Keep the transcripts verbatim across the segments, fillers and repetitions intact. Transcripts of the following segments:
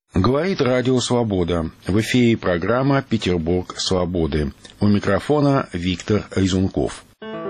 Говорит Радио Свобода. В эфире программа «Петербург свободы». У микрофона Виктор Резунков.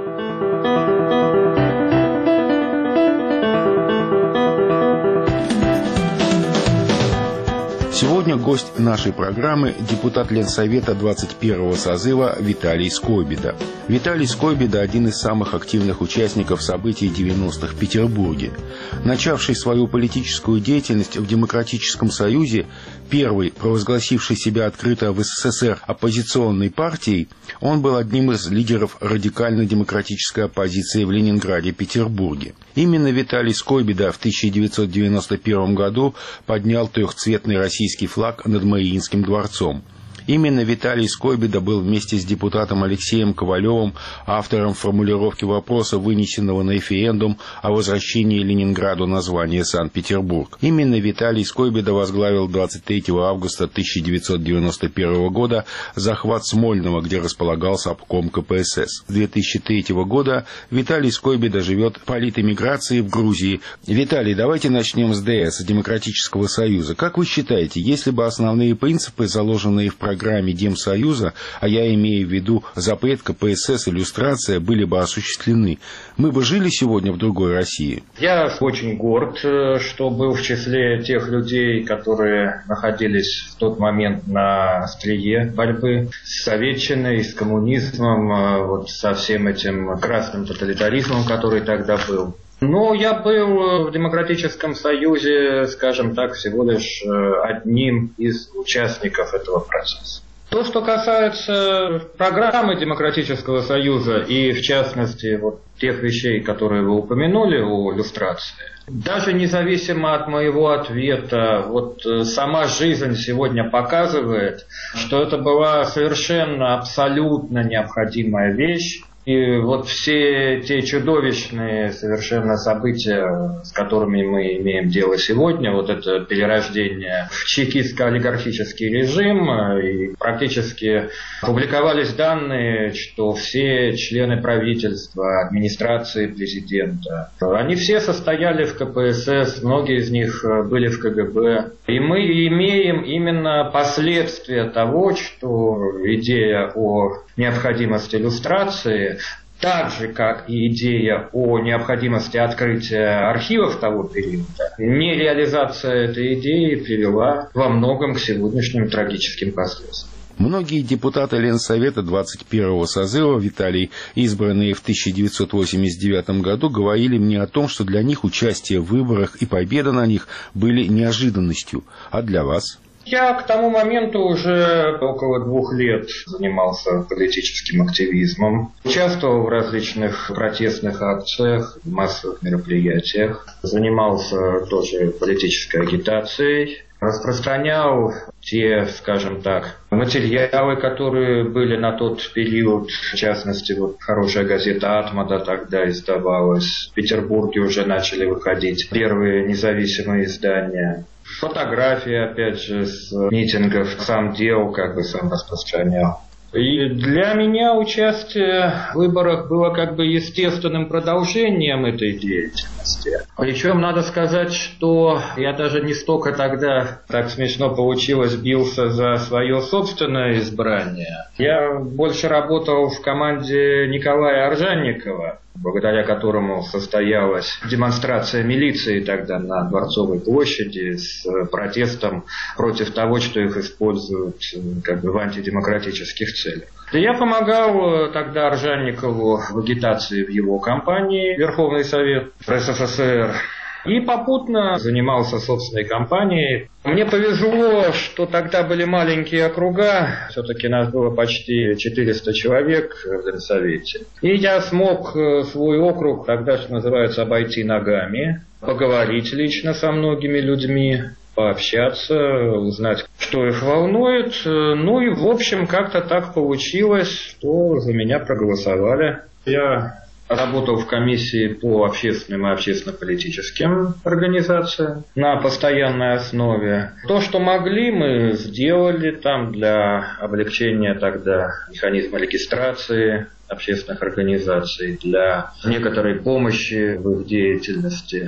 Сегодня гость нашей программы – депутат Ленсовета двадцать первого созыва Виталий Скойбеда. Виталий Скойбеда – один из самых активных участников событий девяностых в Петербурге. Начавший свою политическую деятельность в Демократическом Союзе, первый, провозгласивший себя открыто в СССР оппозиционной партией, он был одним из лидеров радикально-демократической оппозиции в Ленинграде и Петербурге. Именно Виталий Скойбеда в тысяча девятьсот девяносто первом году поднял трехцветный российский флаг над Мариинским дворцом. Именно Виталий Скойбеда был вместе с депутатом Алексеем Ковалевым автором формулировки вопроса, вынесенного на референдум о возвращении Ленинграду названия Санкт-Петербург. Именно Виталий Скойбеда возглавил двадцать третьего августа тысяча девятьсот девяносто первого года захват Смольного, где располагался обком ка пэ эс эс. С две тысячи третьего года Виталий Скойбеда живет в политэмиграции в Грузии. Виталий, давайте начнем с дэ эс, Демократического Союза. Как вы считаете, если бы основные принципы, заложенные в программе программе Демсоюза, а я имею в виду запрет ка пэ эс эс и люстрация, были бы осуществлены, мы бы жили сегодня в другой России? Я очень горд, что был в числе тех людей, которые находились в тот момент на острие борьбы с советчиной, с коммунизмом, вот со всем этим красным тоталитаризмом, который тогда был. Но я был в Демократическом Союзе, скажем так, всего лишь одним из участников этого процесса. То, что касается программы Демократического Союза и, в частности, вот тех вещей, которые вы упомянули о люстрации, даже независимо от моего ответа, вот сама жизнь сегодня показывает, что это была совершенно абсолютно необходимая вещь. И вот все те чудовищные совершенно события, с которыми мы имеем дело сегодня, вот это перерождение в чекистско-олигархический режим, и практически публиковались данные, что все члены правительства, администрации президента, они все состояли в ка пэ эс эс, многие из них были в ка гэ бэ. И мы имеем именно последствия того, что идея о необходимости люстрации, так же, как и идея о необходимости открытия архивов того периода, нереализация этой идеи привела во многом к сегодняшним трагическим последствиям. Многие депутаты Ленсовета двадцать первого созыва, Виталий, избранные в тысяча девятьсот восемьдесят девятом году, говорили мне о том, что для них участие в выборах и победа на них были неожиданностью. А для вас? Я к тому моменту уже около двух лет занимался политическим активизмом, участвовал в различных протестных акциях, массовых мероприятиях, занимался тоже политической агитацией, распространял те, скажем так, материалы, которые были на тот период. В частности, вот хорошая газета «Атмада» тогда издавалась. В Петербурге уже начали выходить первые независимые издания. Фотографии, опять же, с митингов сам делал, как бы сам распространял. И для меня участие в выборах было как бы естественным продолжением этой деятельности. Причем надо сказать, что я даже не столько тогда, так смешно получилось, бился за свое собственное избрание. Я больше работал в команде Николая Орджанникова, благодаря которому состоялась демонстрация милиции тогда на Дворцовой площади с протестом против того, что их используют как бы в антидемократических целях. И я помогал тогда Орджанникову в агитации в его кампании «Верховный Совет эс эс эс эр». И попутно занимался собственной кампанией. Мне повезло, что тогда были маленькие округа, все-таки нас было почти четыреста человек в Ленсовете. И я смог свой округ, тогда, что называется, обойти ногами, поговорить лично со многими людьми, пообщаться, узнать, что их волнует. Ну и, в общем, как-то так получилось, что за меня проголосовали. Я работал в комиссии по общественным и общественно-политическим организациям на постоянной основе. То, что могли, мы сделали там для облегчения тогда механизма регистрации общественных организаций, для некоторой помощи в их деятельности.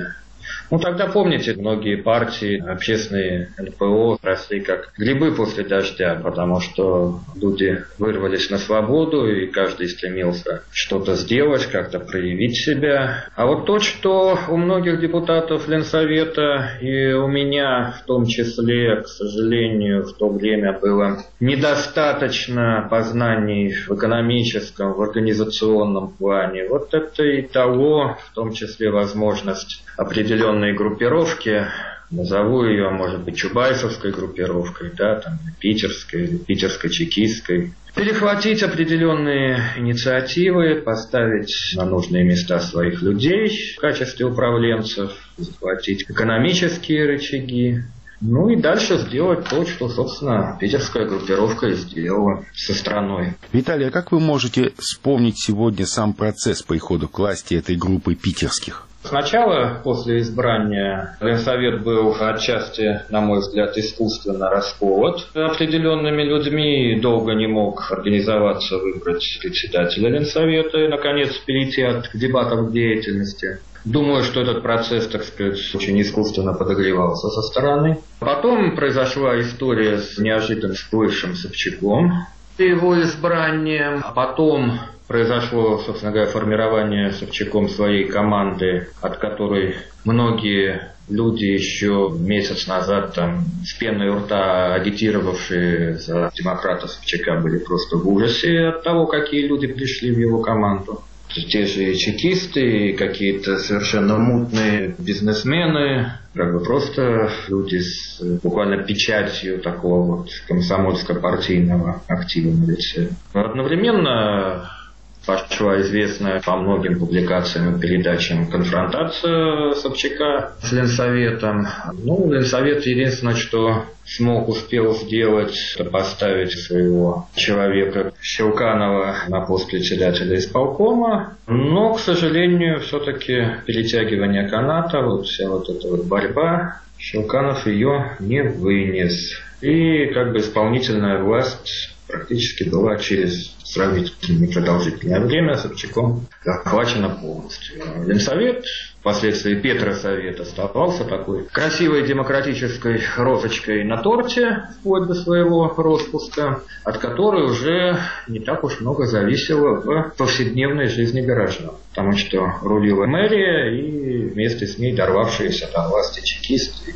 Ну, тогда, помните, многие партии, общественные эн пэ о росли как грибы после дождя, потому что люди вырвались на свободу, и каждый стремился что-то сделать, как-то проявить себя. А вот то, что у многих депутатов Ленсовета и у меня в том числе, к сожалению, в то время было недостаточно познаний в экономическом, в организационном плане, вот это и дало, в том числе, возможность определенной группировки, назову ее, может быть, чубайсовской группировкой, да, там, питерской, или питерско-чекистской, перехватить определенные инициативы, поставить на нужные места своих людей в качестве управленцев, захватить экономические рычаги, ну и дальше сделать то, что, собственно, питерская группировка и сделала со страной. Виталий, а как вы можете вспомнить сегодня сам процесс прихода к власти этой группы питерских? Сначала, после избрания, Ленсовет был отчасти, на мой взгляд, искусственно расколот определенными людьми и долго не мог организоваться, выбрать председателя Ленсовета и, наконец, перейти от дебатов к деятельности. Думаю, что этот процесс, так сказать, очень искусственно подогревался со стороны. Потом произошла история с неожиданным всплывшим Собчаком и его избранием. А потом произошло, собственно говоря, формирование Собчаком своей команды, от которой многие люди еще месяц назад там, с пеной у рта агитировавшие за демократа Собчака были просто в ужасе от того, какие люди пришли в его команду. Те же чекисты, какие-то совершенно мутные бизнесмены, как бы просто люди с буквально печатью такого вот комсомольско-партийного актива на лице. Одновременно пошла известная по многим публикациям и передачам конфронтация Собчака с Ленсоветом. Ну, Ленсовет единственное, что смог, успел сделать, это поставить своего человека Щелканова на пост председателя исполкома. Но, к сожалению, все-таки перетягивание каната, вот вся вот эта вот борьба, Щелканов ее не вынес. И как бы исполнительная власть практически была через сравнительно непродолжительное время Собчаком захвачена полностью. Ленсовет, впоследствии Петросовет, оставался такой красивой демократической розочкой на торте вплоть до своего распуска, от которой уже не так уж много зависело в повседневной жизни горожан. Потому что рулила мэрия и вместе с ней дорвавшиеся до власти чекисты.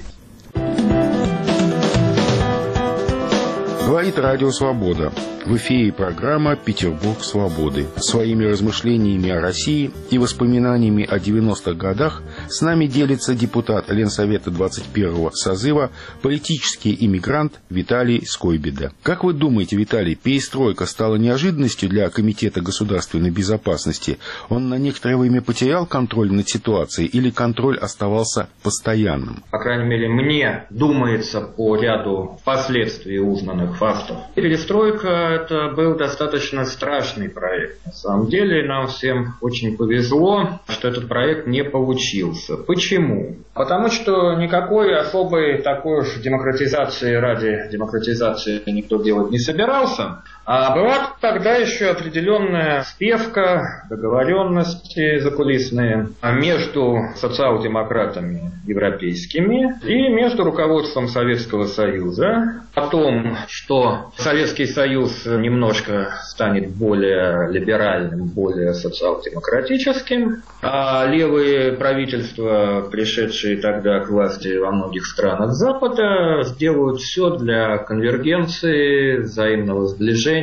Говорит Радио Свобода. В эфире программа «Петербург свободы». Своими размышлениями о России и воспоминаниями о девяностых годах с нами делится депутат Ленсовета двадцать первого созыва, политический иммигрант Виталий Скойбеда. Как вы думаете, Виталий, перестройка стала неожиданностью для Комитета государственной безопасности? Он на некоторое время потерял контроль над ситуацией или контроль оставался постоянным? По крайней мере, мне думается по ряду впоследствии узнанных фактов. Перестройка — это был достаточно страшный проект. На самом деле нам всем очень повезло, что этот проект не получился. Почему? Потому что никакой особой такой уж демократизации ради демократизации никто делать не собирался. А была тогда еще определенная спевка, договоренности закулисные между социал-демократами европейскими и между руководством Советского Союза о том, что Советский Союз немножко станет более либеральным, более социал-демократическим, а левые правительства, пришедшие тогда к власти во многих странах Запада, сделают все для конвергенции, взаимного сближения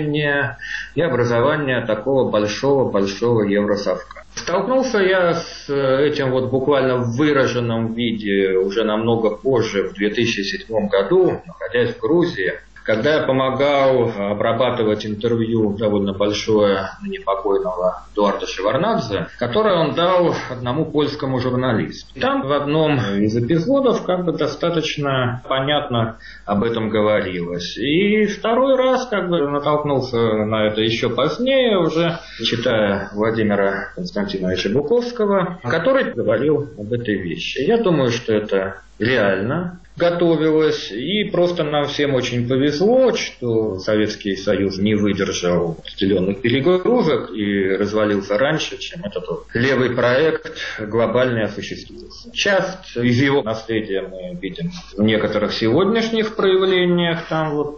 и образования такого большого-большого Евросовка. Столкнулся я с этим вот буквально в выраженном виде уже намного позже, в две тысячи седьмом году, находясь в Грузии, когда я помогал обрабатывать интервью довольно большое непокойного Эдуарда Шеварднадзе, которое он дал одному польскому журналисту. И там в одном из эпизодов как бы достаточно понятно об этом говорилось. И второй раз как бы натолкнулся на это еще позднее, уже читая Владимира Константиновича Буковского, который говорил об этой вещи. Я думаю, что это реально. готовилась, и просто нам всем очень повезло, что Советский Союз не выдержал определенных перегрузок и развалился раньше, чем этот вот левый проект глобальный осуществился. Часть из его наследия мы видим в некоторых сегодняшних проявлениях, там вот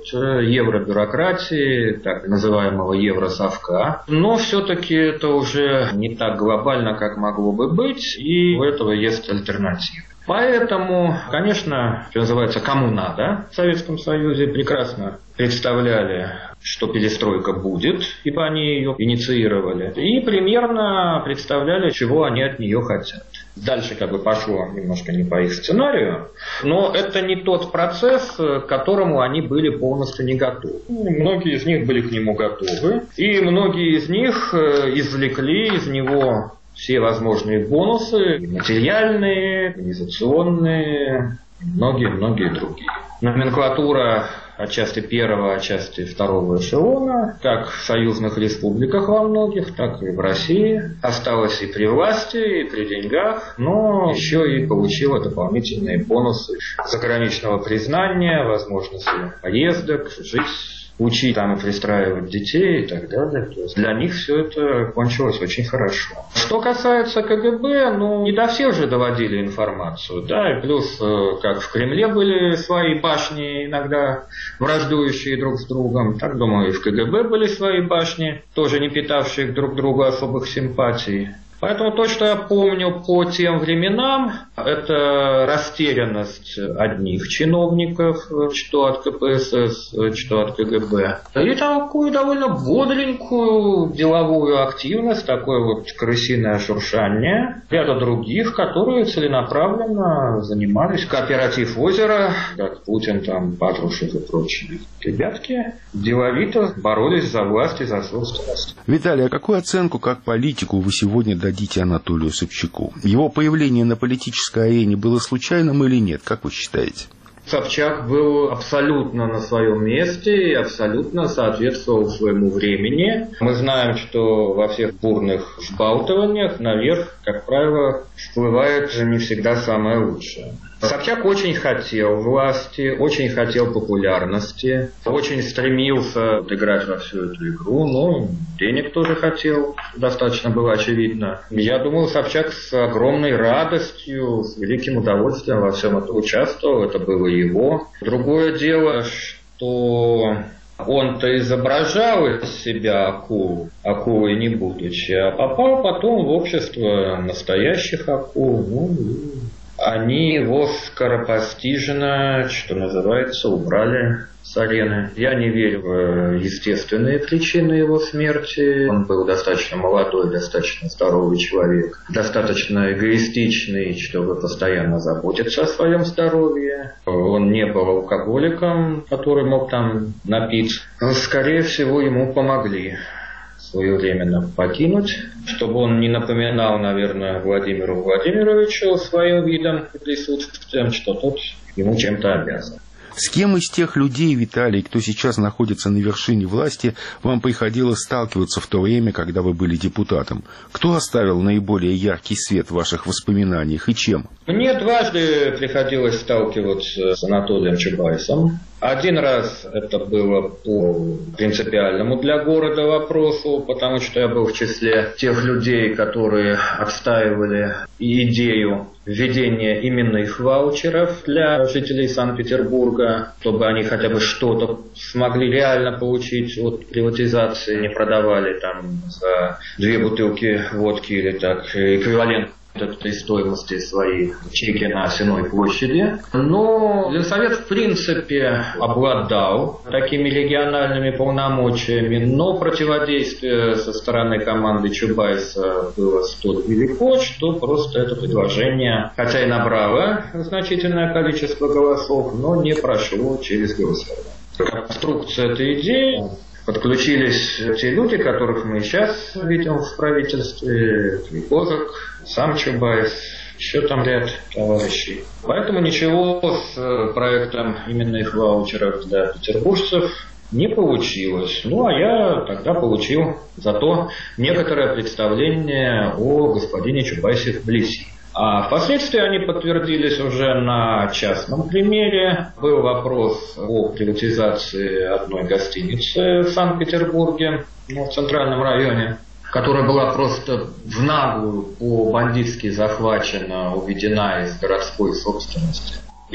евробюрократии, так называемого евросовка, но все-таки это уже не так глобально, как могло бы быть, и у этого есть альтернатива. Поэтому, конечно, что называется, кому надо в Советском Союзе, прекрасно представляли, что перестройка будет, ибо они ее инициировали, и примерно представляли, чего они от нее хотят. Дальше как бы пошло немножко не по их сценарию, но это не тот процесс, к которому они были полностью не готовы. Многие из них были к нему готовы, и многие из них извлекли из него все возможные бонусы, материальные, организационные, многие-многие другие. Номенклатура отчасти первого, отчасти второго эшелона, как в союзных республиках во многих, так и в России, осталась и при власти, и при деньгах, но еще и получила дополнительные бонусы заграничного признания, возможности поездок, жить, учить там и пристраивать детей и так далее. То есть для них все это кончилось очень хорошо. Что касается КГБ, ну, не до всех же доводили информацию, да, и плюс, как в Кремле были свои башни, иногда враждующие друг с другом, так, думаю, и в КГБ были свои башни, тоже не питавшие друг к другу особых симпатий. Поэтому то, что я помню по тем временам, это растерянность одних чиновников, что от ка пэ эс эс, что от ка гэ бэ, и такую довольно бодренькую деловую активность, такое вот крысиное шуршание ряда других, которые целенаправленно занимались. Кооператив «Озеро», как Путин, там, Патрушев и прочие ребятки, деловито боролись за власть и за собственность. Виталий, а какую оценку как политику вы сегодня дадите Анатолию Собчаку? Его появление на политической арене было случайным или нет? Как вы считаете? Собчак был абсолютно на своем месте и абсолютно соответствовал своему времени. Мы знаем, что во всех бурных взбалтываниях наверх, как правило, всплывает не всегда самое лучшее. Собчак очень хотел власти, очень хотел популярности, очень стремился играть во всю эту игру, но денег тоже хотел, достаточно было очевидно. Я думаю, Собчак с огромной радостью, с великим удовольствием во всем этом участвовал, это было его. Другое дело, что он-то изображал из себя акулу, акулой не будучи, а попал потом в общество настоящих акул. Ну, они его скоропостижно, что называется, убрали с арены. Я не верю в естественные причины его смерти. Он был достаточно молодой, достаточно здоровый человек, достаточно эгоистичный, чтобы постоянно заботиться о своем здоровье. Он не был алкоголиком, который мог там напиться. Скорее всего, ему помогли своевременно покинуть, чтобы он не напоминал, наверное, Владимиру Владимировичу своим видом и присутствием, что тот ему чем-то обязан. С кем из тех людей, Виталий, кто сейчас находится на вершине власти, вам приходилось сталкиваться в то время, когда вы были депутатом? Кто оставил наиболее яркий свет в ваших воспоминаниях и чем? Мне дважды приходилось сталкиваться с Анатолием Чубайсом. Один раз это было по принципиальному для города вопросу, потому что я был в числе тех людей, которые отстаивали идею введения именных ваучеров для жителей Санкт-Петербурга, чтобы они хотя бы что-то смогли реально получить от приватизации, не продавали там за две бутылки водки или так эквивалент этой стоимости своей чеки на Осиной площади. Но Ленсовет в принципе обладал такими региональными полномочиями, но противодействие со стороны команды Чубайса было столь велико, что просто это предложение, хотя и набрало значительное количество голосов, но не прошло через голосование. Конструкция этой идеи подключились те люди, которых мы сейчас видим в правительстве, Козак, сам Чубайс, еще там ряд товарищей. Поэтому ничего с проектом именных ваучеров для петербуржцев не получилось. Ну, а я тогда получил зато некоторое представление о господине Чубайсе вблизи. А впоследствии они подтвердились уже на частном примере. Был вопрос о приватизации одной гостиницы в Санкт-Петербурге, ну, в центральном районе, которая была просто в наглую по-бандитски захвачена, уведена из городской собственности.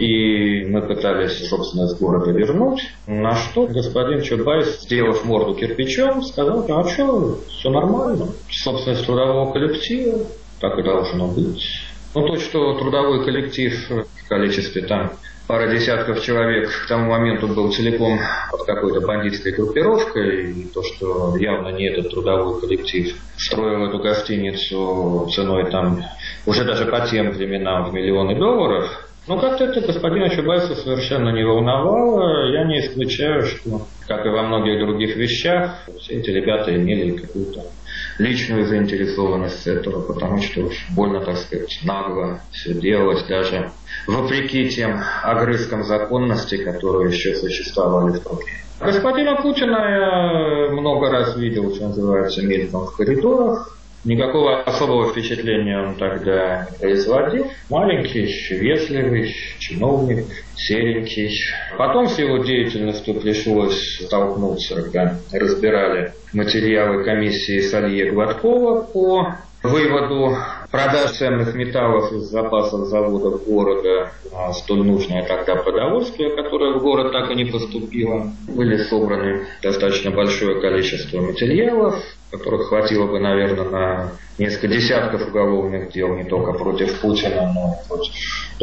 И мы пытались собственность города вернуть, на что господин Чубайс, сделав морду кирпичом, сказал: а что, все нормально, собственность трудового коллектива, так и должно быть. Ну, то, что трудовой коллектив в количестве там пара десятков человек к тому моменту был целиком под какой-то бандитской группировкой, и то, что явно не этот трудовой коллектив строил эту гостиницу ценой там уже даже по тем временам в миллионы долларов, ну, как-то это господина Чубайса совершенно не волновало. Я не исключаю, что, как и во многих других вещах, все эти ребята имели какую-то личную заинтересованность с этого, потому что уж больно, так сказать, нагло все делалось, даже вопреки тем огрызкам законности, которые еще существовали в то время. Господина Путина я много раз видел, что называется, мельком в коридорах. Никакого особого впечатления он тогда не производил. Маленький, вежливый чиновник, серенький. Потом с его деятельностью пришлось столкнуться, когда разбирали материалы комиссии Салье Гладкова по выводу продаж ценных металлов из запасов заводов города, а столь нужное тогда продовольствие, которое в город так и не поступило. Были собраны достаточно большое количество материалов, которых хватило бы, наверное, на несколько десятков уголовных дел, не только против Путина, но и против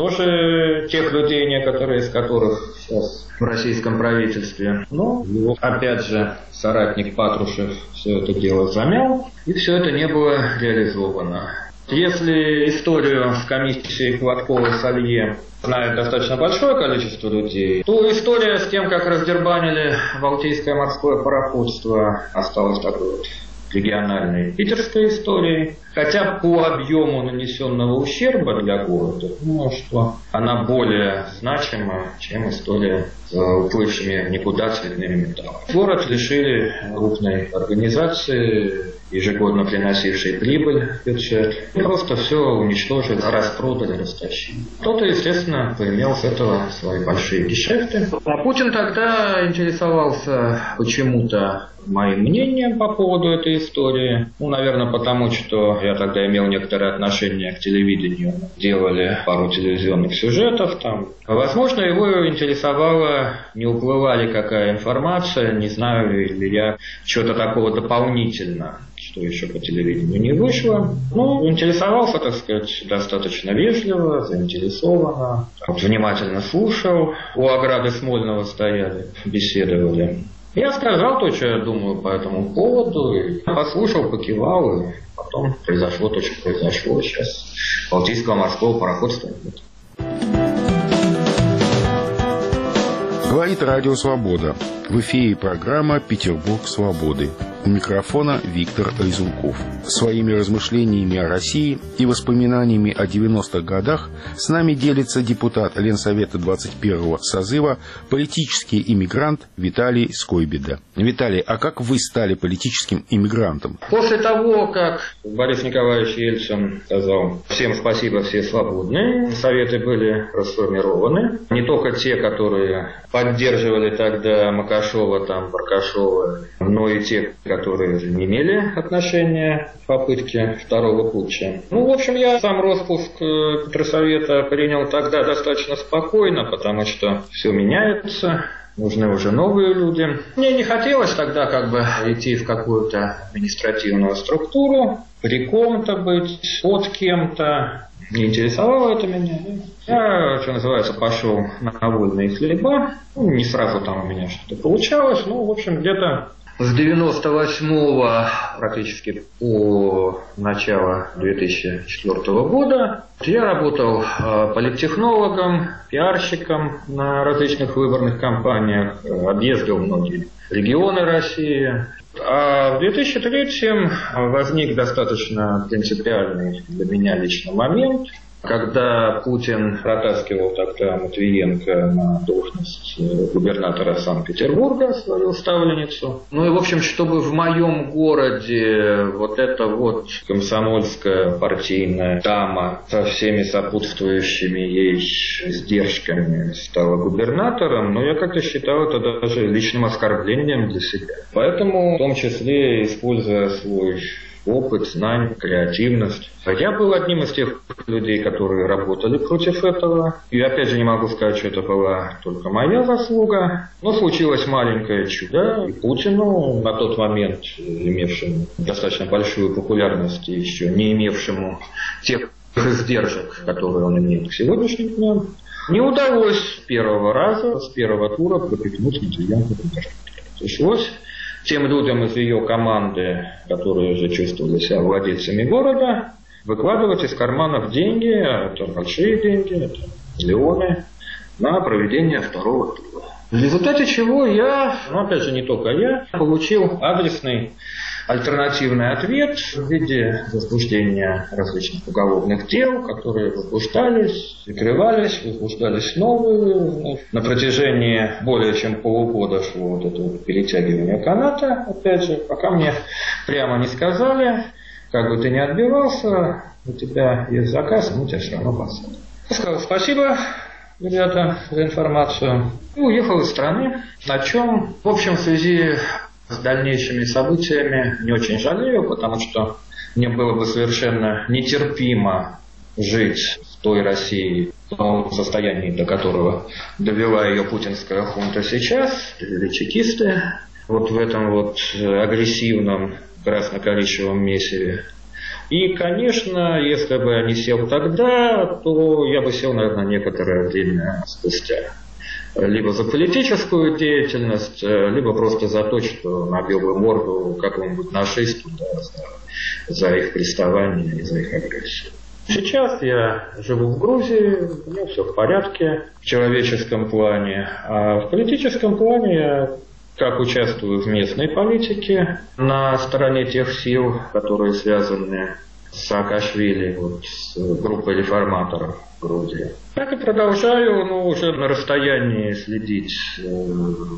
тоже тех людей, некоторые из которых сейчас в российском правительстве. Но его, опять же, соратник Патрушев все это дело замял, и все это не было реализовано. Если историю с комиссией Гладкова-Салье знает достаточно большое количество людей, то история с тем, как раздербанили Балтийское морское пароходство, осталась такой вот региональной питерской историей. Хотя по объему нанесенного ущерба для города, думаю, что она более значима, чем история с уплывшими в никуда цветными металлами. Город лишили крупной организации, ежегодно приносившей прибыль в бюджет. Просто все уничтожили, распродали, растащили. Кто-то, естественно, поимел с этого свои большие гешефты. А Путин тогда интересовался почему-то моим мнением по поводу этой истории. Ну, наверное, потому что я тогда имел некоторое отношение к телевидению. Делали пару телевизионных сюжетов там. Возможно, его интересовало, не уплыла ли какая информация, не знаю ли я чего-то такого дополнительно, что еще по телевидению не вышло. Ну, интересовался, так сказать, достаточно вежливо, заинтересованно. Вот, внимательно слушал. У ограды Смольного стояли, беседовали. Я сказал то, что я думаю по этому поводу, и послушал, покивал, и потом произошло то, что произошло. Сейчас Балтийского морского пароходства нет. Говорит Радио Свобода. В эфире программа «Петербург свободы». У микрофона Виктор Резунков. Своими размышлениями о России и воспоминаниями о девяностых годах с нами делится депутат Ленсовета двадцать первого созыва, политический иммигрант Виталий Скойбеда. Виталий, а как вы стали политическим иммигрантом? После того, как Борис Николаевич Ельцин сказал «всем спасибо, все свободны», советы были расформированы. Не только те, которые поддерживали тогда Макашова, там, Баркашова, но и те, которые уже не имели отношения к попытке второго путча. Ну, в общем, я сам распуск Петросовета принял тогда достаточно спокойно, потому что все меняется, нужны уже новые люди. Мне не хотелось тогда как бы идти в какую-то административную структуру, при ком-то быть, под кем-то. Не интересовало это меня. Я, что называется, пошел на вольные хлеба. Ну, не сразу там у меня что-то получалось. Ну, в общем, где-то с девяносто восьмого практически по начало две тысячи четвёртого года я работал политтехнологом, пиарщиком на различных выборных кампаниях, объездил многие регионы России. А в две тысячи третьем возник достаточно принципиальный для меня лично момент, Когда Путин протаскивал тогда Матвиенко на должность губернатора Санкт-Петербурга, свою ставленницу. Ну и, в общем, чтобы в моем городе вот эта вот комсомольская партийная дама со всеми сопутствующими ей сдержками стала губернатором, но я как-то считал это даже личным оскорблением для себя. Поэтому, в том числе, используя свой опыт, знания, креативность. Я был одним из тех людей, которые работали против этого. И опять же не могу сказать, что это была только моя заслуга. Но случилось маленькое чудо. И Путину, на тот момент имевшему достаточно большую популярность и еще не имевшему тех издержек, которые он имеет к сегодняшним дням, не удалось с первого раза, с первого тура пропихнуть Матвиенко. Пришлось тем людям из ее команды, которые уже чувствовали себя владельцами города, выкладывать из карманов деньги, это большие деньги, это миллионы, на проведение второго тура. В результате чего я, ну опять же не только я, получил адресный альтернативный ответ в виде возбуждения различных уголовных дел, которые возбуждались, прикрывались, возбуждались новые. На протяжении более чем полугода шло вот это вот перетягивание каната, опять же, пока мне прямо не сказали, как бы ты ни отбивался, у тебя есть заказ, мы тебя все равно посадим. Я сказал спасибо, ребята, за информацию. И уехал из страны, о чем, в общем, в связи с дальнейшими событиями не очень жалею, потому что мне было бы совершенно нетерпимо жить в той России, в том состоянии, до которого довела ее путинская хунта сейчас, или чекисты, вот в этом вот агрессивном красно-коричневом месиве. И, конечно, если бы я не сел тогда, то я бы сел, наверное, некоторое время спустя. Либо за политическую деятельность, либо просто за то, что набил бы морду какому-нибудь нашисту, да, за, за их приставание и за их агрессию. Сейчас я живу в Грузии, у меня все в порядке в человеческом плане, а в политическом плане я как участвую в местной политике на стороне тех сил, которые связаны с Саакашвили, вот, с группой реформаторов в Грузии. Так и продолжаю, но уже на расстоянии следить э,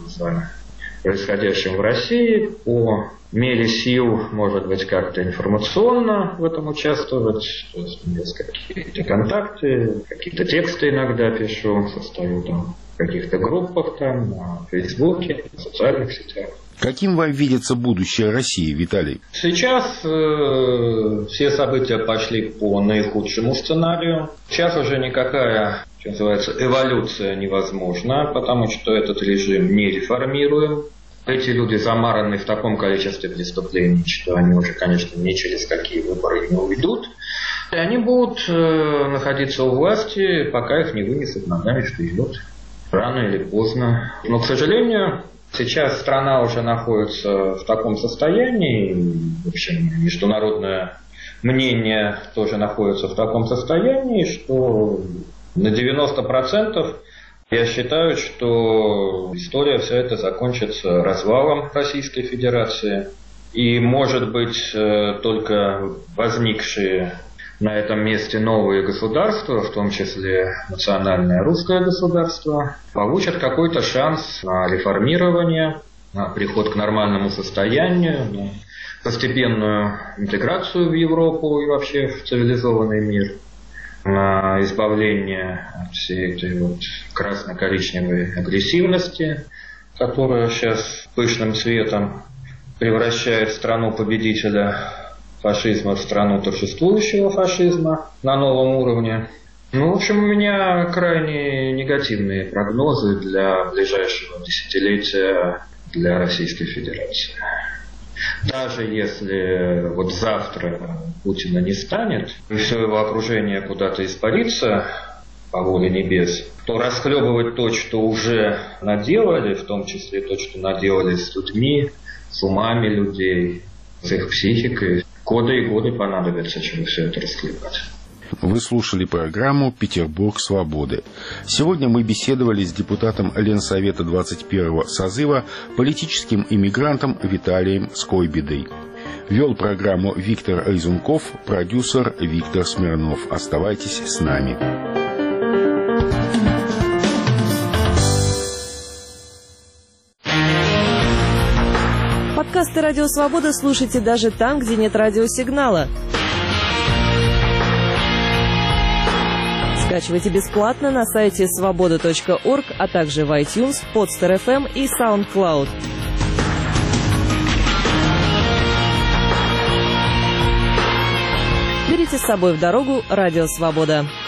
за происходящим в России, по мере сил, может быть, как-то информационно в этом участвовать. То есть у меня есть какие-то контакты, какие-то тексты иногда пишу, состою там в каких-то группах там, на Фейсбуке, в социальных сетях. Каким вам видится будущее России, Виталий? Сейчас э, все события пошли по наихудшему сценарию. Сейчас уже никакая, что называется, эволюция невозможна, потому что этот режим не реформируем. Эти люди замараны в таком количестве преступлений, что они уже, конечно, ни через какие выборы не уйдут. И они будут э, находиться у власти, пока их не вынесут ногами вперед. Рано или поздно. Но, к сожалению, сейчас страна уже находится в таком состоянии, в общем, международное мнение тоже находится в таком состоянии, что на девяносто процентов я считаю, что история вся это закончится развалом Российской Федерации. И, может быть, только возникшие на этом месте новые государства, в том числе национальное русское государство, получат какой-то шанс на реформирование, на приход к нормальному состоянию, на постепенную интеграцию в Европу и вообще в цивилизованный мир, на избавление от всей этой вот красно-коричневой агрессивности, которая сейчас пышным цветом превращает страну победителя фашизма в страну торжествующего фашизма на новом уровне. Ну, в общем, у меня крайне негативные прогнозы для ближайшего десятилетия для Российской Федерации. Даже если вот завтра Путина не станет, и все его окружение куда-то испарится по воле небес, то расхлебывать то, что уже наделали, в том числе то, что наделали с людьми, с умами людей, с их психикой, годы и годы понадобятся, чтобы все это расхлебать. Вы слушали программу «Петербург свободы». Сегодня мы беседовали с депутатом Ленсовета двадцать первого созыва, политическим иммигрантом Виталием Скойбедой. Вел программу Виктор Айзунков, продюсер Виктор Смирнов. Оставайтесь с нами. Подкасты «Радио Свобода» слушайте даже там, где нет радиосигнала. Скачивайте бесплатно на сайте свобода точка орг, а также в iTunes, Podster эф эм и SoundCloud. Берите с собой в дорогу «Радио Свобода».